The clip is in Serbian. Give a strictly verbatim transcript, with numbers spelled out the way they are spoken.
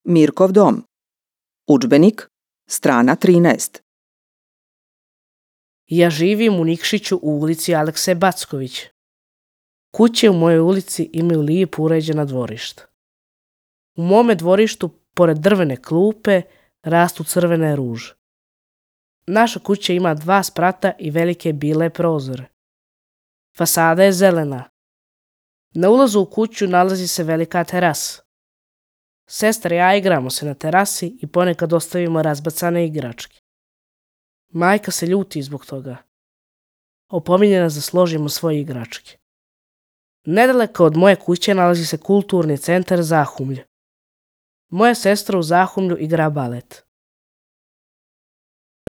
Mirkov dom. Udžbenik, strana trinaest. Ja živim u Nikšiću u ulici Alekse Backović. Kuće u mojoj ulici imaju lijepo uređena dvorišta. U mome dvorištu, pored drvene klupe, rastu crvene ruže. Naša kuća ima dva sprata i velike bile prozore. Fasada je zelena. Na ulazu u kuću nalazi se velika terasa. Sestra i ja igramo se na terasi i ponekad ostavimo razbacane igračke. Majka se ljuti zbog toga. Opominje nas da složimo svoje igračke. Nedaleko od moje kuće nalazi se kulturni centar Zahumlje. Moja sestra u Zahumlju igra balet.